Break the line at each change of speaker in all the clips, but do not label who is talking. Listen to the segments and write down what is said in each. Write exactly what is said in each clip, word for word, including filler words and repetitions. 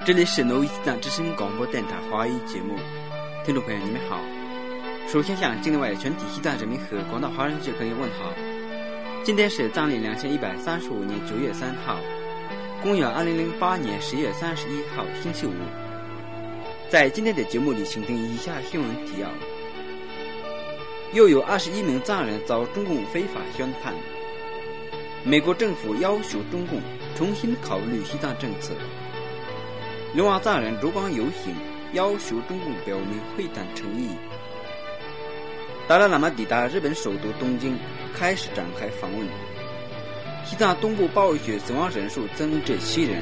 这里是诺伊斯藏之声广播电台华语节目，听众朋友你们好。首先向境内外全体西藏人民和广大华人社朋友问好。今天是藏历两千一百三十五年九月三号，公元二零零八年十月三十一号星期五。在今天的节目里，请听以下新闻提要：又有二十一名藏人遭中共非法宣判；美国政府要求中共重新考虑西藏政策；流亡藏人烛光游行，要求中共表明会谈诚意；达赖喇嘛抵达日本首都东京，开始展开访问；西藏东部暴雪死亡人数增至七人。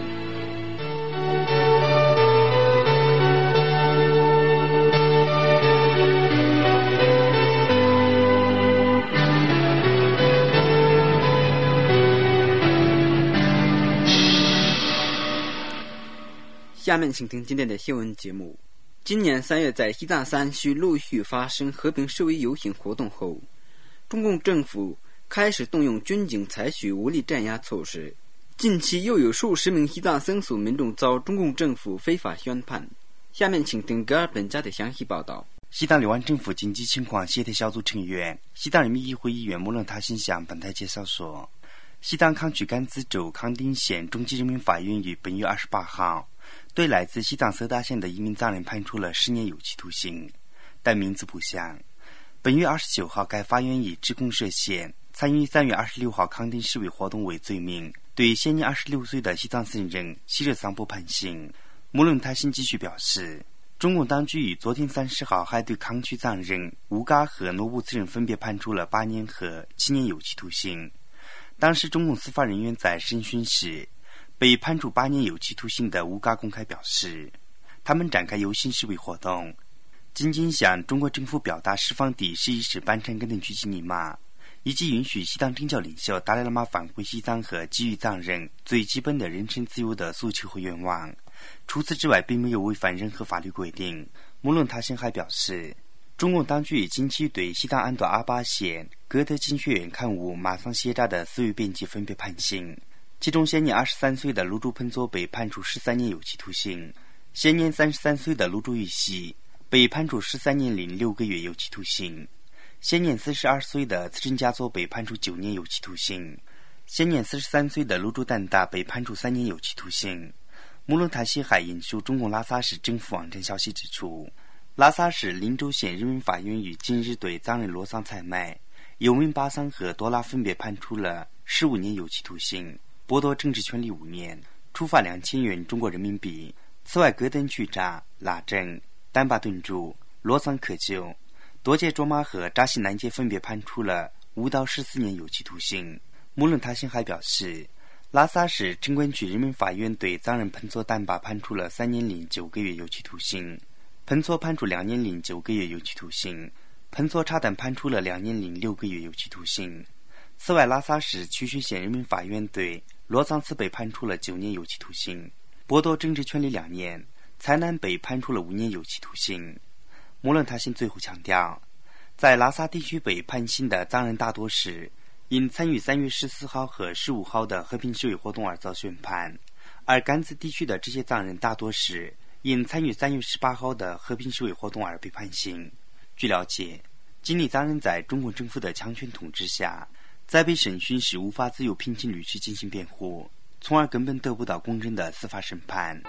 下面请听今天的新闻节目。今年三月，在西藏山区陆续发生和平示威游行活动后，中共政府开始动用军警采取武力镇压措施。近期又有数十名西藏僧俗民众遭中共政府非法宣判。下面请听格尔本家的详细报道。
西藏流亡政府紧急情况协调小组成员、西藏人民议会议员穆伦塔辛向本台介绍说，西藏康曲甘孜州康定县中级人民法院于本月二十八号对来自西藏色达县的一名藏人判处了十年有期徒刑，但名字不详。本月二十九号，该法院以指控涉嫌参与三月二十六号康定示威活动为罪名，对现年二十六岁的西藏僧人希热桑布判刑。穆伦塔辛继续表示，中共当局于昨天三十号还对康曲藏人乌嘎和诺布次人分别判处了八年和七年有期徒刑。当时中共司法人员在审讯时，被判处八年有期徒刑的乌嘎公开表示，他们展开游行示威活动，仅仅向中国政府表达释放第十一世班禅根登区吉尼玛，以及允许西藏政教领袖达赖喇嘛返回西藏和给予藏人最基本的人身自由的诉求和愿望。除此之外，并没有违反任何法律规定。穆伦塔辛还表示，中共当局近期对西藏安多阿巴县格德金学院刊物马桑谢扎的四位编辑分别判刑，其中现年二十三岁的卢珠喷佐被判处十三年有期徒刑，现年三十三岁的卢珠玉溪被判处十三年零六个月有期徒刑，现年四十二岁的次真加佐被判处九年有期徒刑，现年四十三岁的卢珠丹达被判处三年有期徒刑。穆伦塔辛还引述中共拉萨市政府网站消息指出，拉萨市林州县人民法院于近日对藏人罗桑采买、尤明巴桑和多拉分别判处了十五年有期徒刑，剥夺政治权利五年，处罚两千元中国人民币。此外，格登曲扎、拉镇、丹巴顿珠、罗桑可救、多杰卓玛和扎西南杰分别判处了五到十四年有期徒刑。穆伦塔辛还表示，拉萨市城关区人民法院对藏人喷佐丹巴判处了三年零九个月有期徒刑，喷佐判处两年零九个月有期徒刑，喷佐查丹判处了两年零六个月有期徒刑。此外，拉萨市曲水县人民法院对罗藏茨被判处了九年有期徒刑，剥夺政治权利两年；才南被判处了五年有期徒刑。穆伦塔辛最后强调，在拉萨地区被判刑的藏人大多是因参与三月十四号和十五号的和平示威活动而遭宣判，而甘孜地区的这些藏人大多是因参与三月十八号的和平示威活动而被判刑。据了解，今尼藏人在中国政府的强权统治下，在被审讯时无法自由聘请律师进行辩护，从而根本得不到公正的司法审判。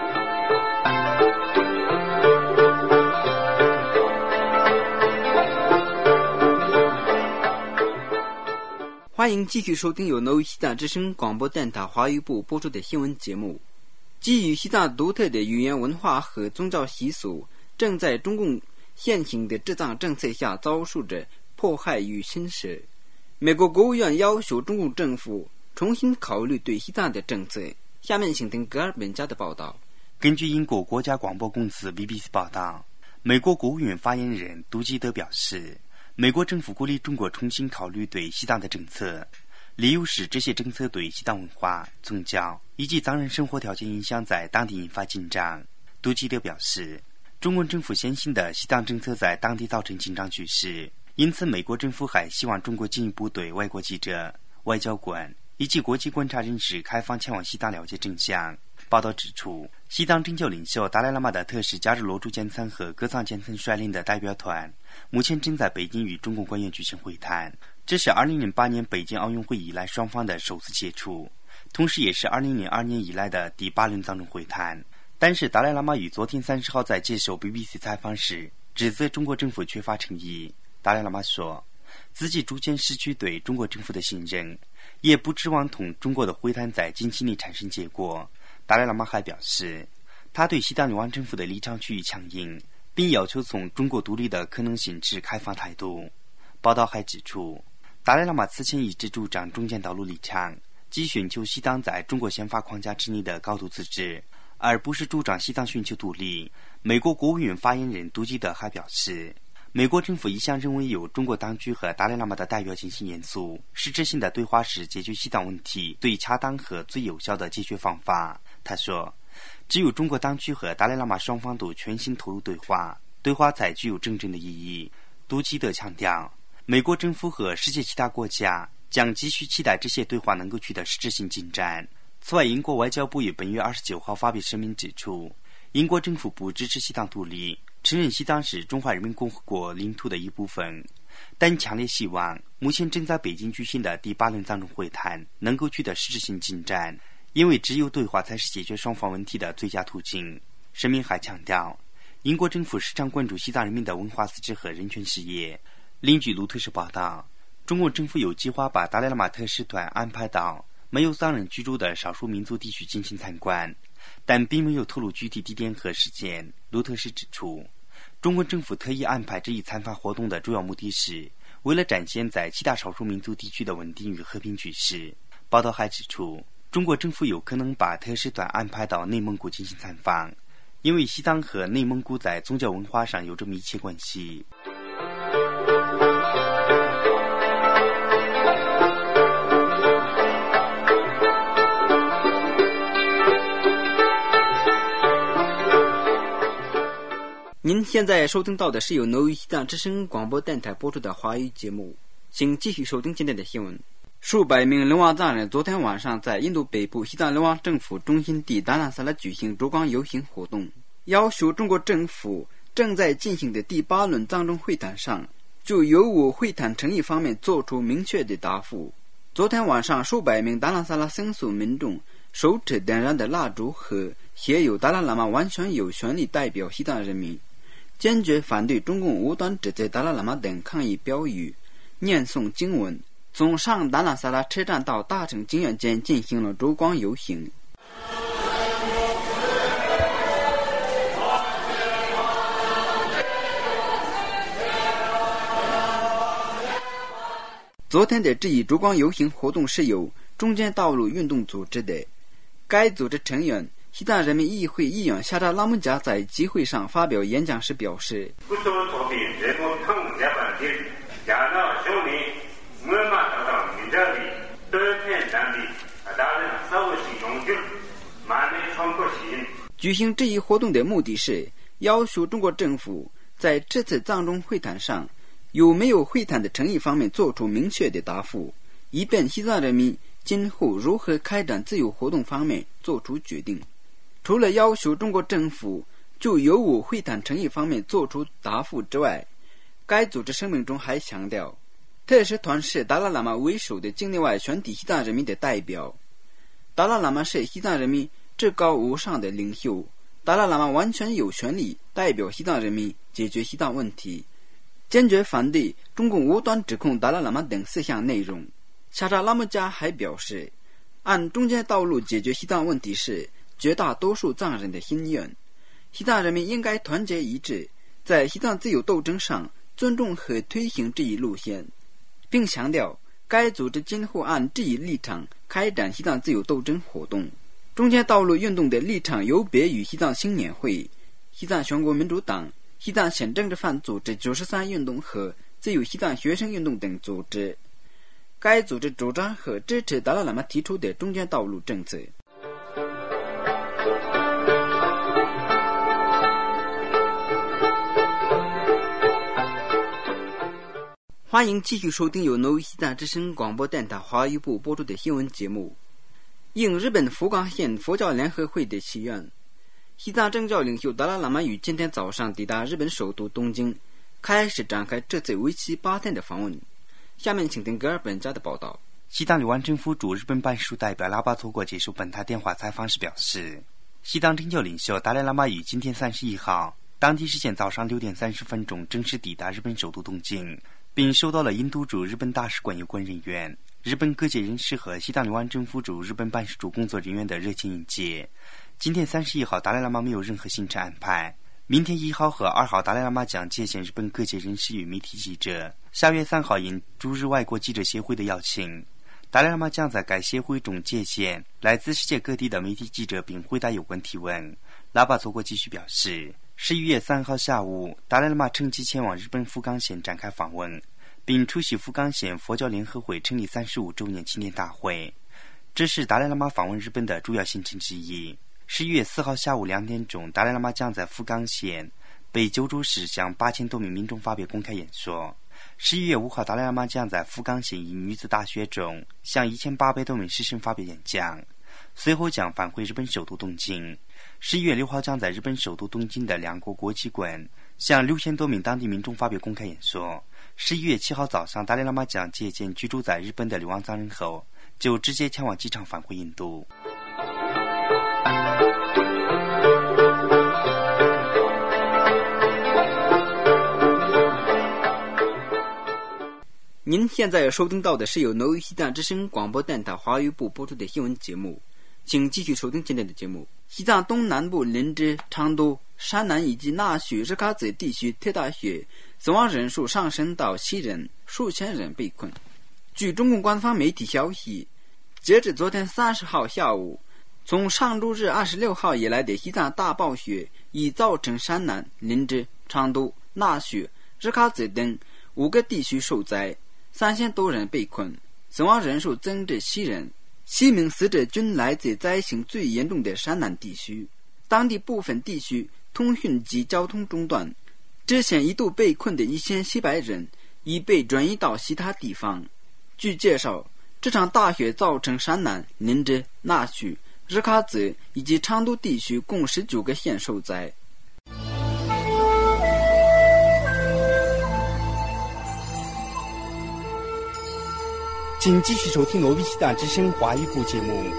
欢迎继续收听由诺伊西藏之声广播电台华语部播出的新闻节目。基于西藏独特的语言文化和宗教习俗，正在中共现行的治藏政策下遭受着迫害与侵蚀。美国国务院要求中共政府重新考虑对西藏的政策。下面请听格尔本家的报道。
根据英国国家广播公司 B B C 报道，美国国务院发言人杜基德表示，美国政府鼓励中国重新考虑对西藏的政策，理由是这些政策对西藏文化、宗教以及藏人生活条件影响在当地引发紧张。杜基德表示，中国政府先行的西藏政策在当地造成紧张局势，因此美国政府还希望中国进一步对外国记者、外交官以及国际观察人士开放前往西藏了解真相。报道指出，西藏政教领袖达赖喇嘛的特使加日罗珠坚参和格藏坚参率领的代表团目前正在北京与中共官员举行会谈，这是二零零八年北京奥运会以来双方的首次接触，同时也是二零零二年以来的第八轮藏中会谈。但是达赖喇嘛于昨天三十号在接受 B B C 采访时指责中国政府缺乏诚意。达赖喇嘛说自己逐渐失去对中国政府的信任，也不指望同中国的会谈在近期内产生结果。达赖喇嘛还表示，他对西藏流亡政府的立场趋于强硬，并要求从中国独立的可能性持开放态度。报道还指出，达赖喇嘛此前一直主张中间道路立场，即寻求西藏在中国宪法框架之内的高度自治，而不是主张西藏寻求独立。美国国务院发言人杜基德还表示，美国政府一向认为由中国当局和达赖喇嘛的代表进行严肃、实质性的对话是解决西藏问题最恰当和最有效的解决方法。他说，只有中国当局和达赖喇嘛双方都全心投入对话，对话才具有真正的意义。杜基德强调，美国政府和世界其他国家将继续期待这些对话能够取得实质性进展。此外，英国外交部于本月二十九号发表声明指出，英国政府不支持西藏独立，承认西藏是中华人民共和国领土的一部分，但强烈希望目前正在北京举行的第八轮藏中会谈能够取得实质性进展，因为只有对话才是解决双方问题的最佳途径。声明还强调，英国政府时常关注西藏人民的文化自治和人权事业。另据路透社报道，中国政府有计划把达赖喇嘛特使团安排到没有藏人居住的少数民族地区进行参观，但并没有透露具体地点和时间。路透社指出，中国政府特意安排这一参访活动的主要目的是为了展现在其他少数民族地区的稳定与和平局势。报道还指出，中国政府有可能把特使团安排到内蒙古进行参访，因为西藏和内蒙古在宗教文化上有着密切关系。
您现在收听到的是由挪威西藏之声广播电台播出的华语节目，请继续收听今天的新闻。数百名流亡藏人昨天晚上在印度北部西藏流亡政府中心地达兰萨拉举行烛光游行活动，要求中国政府正在进行的第八轮藏中会谈上就有无会谈诚意方面做出明确的答复。昨天晚上，数百名达兰萨拉僧俗民众手持点燃的蜡烛和写有达赖喇嘛完全有权利代表西藏人民，坚决反对中共无端指责达赖喇嘛等抗议标语，念诵经文，从上达兰萨拉车站到大城经院间进行了烛光游行。昨天的这一烛光游行活动是由中间道路运动组织的，该组织成员西藏人民议会议员夏扎拉木加在集会上发表演讲时表示，举行这一活动的目的是要求中国政府在这次藏中会谈上有没有会谈的诚意方面做出明确的答复，以便西藏人民今后如何开展自由活动方面做出决定。除了要求中国政府就有无会谈诚意方面做出答复之外，该组织声明中还强调，特使团是达赖喇嘛为首的境内外全体西藏人民的代表，达赖喇嘛是西藏人民至高无上的领袖，达赖喇嘛完全有权利代表西藏人民解决西藏问题，坚决反对中共无端指控达赖喇嘛等四项内容。夏扎拉木加还表示，按中间道路解决西藏问题是绝大多数藏人的心愿，西藏人民应该团结一致，在西藏自由斗争上尊重和推行这一路线，并强调该组织今后按这一立场开展西藏自由斗争活动。中间道路运动的立场有别于西藏青年会、西藏全国民主党、西藏省政治犯组织九十三运动和自由西藏学生运动等组织。该组织主张和支持达赖喇嘛提出的中间道路政策。 欢迎继续收听由挪威西藏之声广播电台华语部播出的新闻节目。应日本福冈县佛教联合会的祈愿，西藏政教领袖达赖喇嘛于今天早上抵达日本首都东京，开始展开这次为期八天的访问。下面请听格尔本家的报道。
西藏流亡政府驻日本办事处代表拉巴托国接受本台电话采访时表示，西藏政教领袖达赖喇嘛于今天三十一号当地时间早上六点三十分钟正式抵达日本首都东京，并受到了印度驻日本大使馆有关人员、日本各界人士和西藏流亡政府驻日本办事处工作人员的热情迎接。今天三十一号达赖喇嘛没有任何行程安排，明天一号和二号达赖喇嘛将接见日本各界人士与媒体记者。下月三号因驻日外国记者协会的邀请，达赖喇嘛将在该协会中接见来自世界各地的媒体记者并回答有关提问。拉巴佐国继续表示，十一月三号下午，达赖喇嘛乘机前往日本福冈县展开访问，并出席福冈县佛教联合会成立三十五周年纪念大会，这是达赖喇嘛访问日本的主要行程之一。十一月四号下午两点钟，达赖喇嘛将在福冈县北九州市向八千多名民众发表公开演说。十一月五号，达赖喇嘛将在福冈县一女子大学中向一千八百多名师生发表演讲，随后将返回日本首都东京。十一月六号将在日本首都东京的两国国际馆向六千多名当地民众发表公开演说。十一月七号早上，达赖喇嘛将接见居住在日本的流亡藏人后，就直接前往机场返回印度。
您现在收听到的是由挪威西藏之声广播电台华语部播出的新闻节目，请继续收听今天的节目。西藏东南部林芝、昌都、山南以及纳须、日喀则地区特大雪，死亡人数上升到七人，数千人被困。据中共官方媒体消息，截至昨天三十号下午，从上周日二十六号以来的西藏大暴雪已造成山南、林芝、昌都、纳须、日喀则等五个地区受灾，三千多人被困，死亡人数增至七人。七名死者均来自灾情最严重的山南地区，当地部分地区通讯及交通中断，之前一度被困的一千七百人已被转移到其他地方。据介绍，这场大雪造成山南、林芝、纳须、日喀则以及昌都地区共十九个县受灾。
请继续收听挪威西藏之声华语部节目。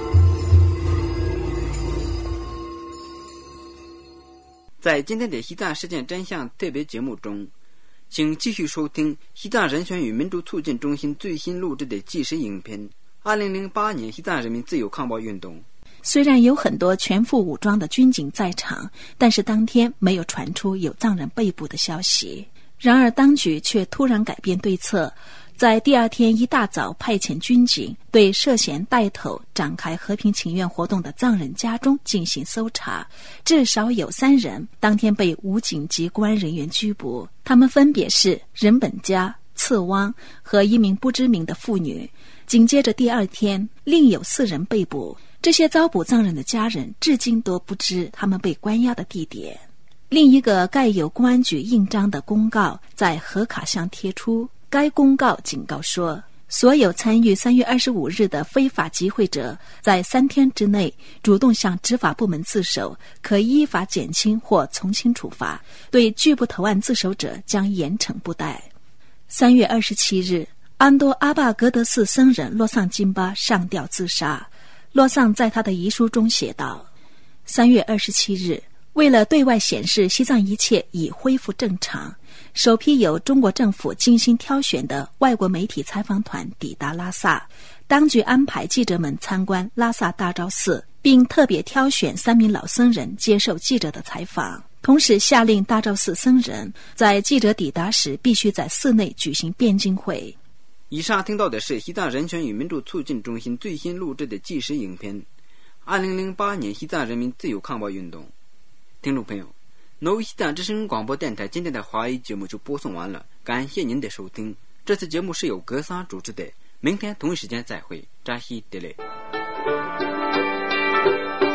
在今天的西藏事件真相特别节目中，请继续收听西藏人权与民主促进中心最新录制的纪实影片二零零八年西藏人民自由抗暴运动。
虽然有很多全副武装的军警在场，但是当天没有传出有藏人被捕的消息。然而当局却突然改变对策，在第二天一大早派遣军警对涉嫌带头展开和平请愿活动的藏人家中进行搜查，至少有三人当天被武警及公安人员拘捕，他们分别是仁本家、次汪和一名不知名的妇女。紧接着第二天，另有四人被捕，这些遭捕藏人的家人至今都不知他们被关押的地点。另一个盖有公安局印章的公告在河卡上贴出，该公告警告说，所有参与三月二十五日的非法集会者，在三天之内主动向执法部门自首，可依法减轻或从轻处罚，对拒不投案自首者将严惩不贷。三月二十七日，安多阿坝格德寺僧人洛桑金巴上吊自杀。洛桑在他的遗书中写道：三月二十七日，为了对外显示西藏一切已恢复正常，首批由中国政府精心挑选的外国媒体采访团抵达拉萨，当局安排记者们参观拉萨大昭寺，并特别挑选三名老僧人接受记者的采访，同时下令大昭寺僧人在记者抵达时必须在寺内举行辩经会。
以上听到的是西藏人权与民主促进中心最新录制的纪实影片二零零八年西藏人民自由抗暴运动。听众朋友，挪威西藏之声广播电台今天的华语节目就播送完了，感谢您的收听。这次节目是由格桑主持的，明天同一时间再会，扎西德勒。